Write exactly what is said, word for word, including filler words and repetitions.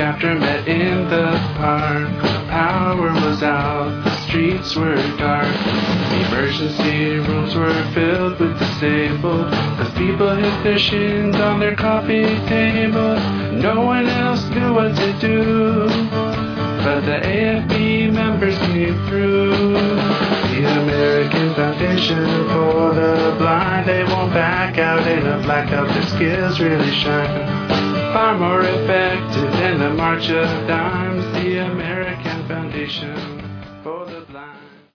chapter met in the park. The power was out, the streets were dark. Emergency rooms were filled with disabled, cause people hit their shins on their coffee table. No one else knew what to do, but the A F B members came through. The American Foundation for the Blind, they won't back out in a blackout. Their skills really shine, far more effective than the March of Dimes. The American Foundation.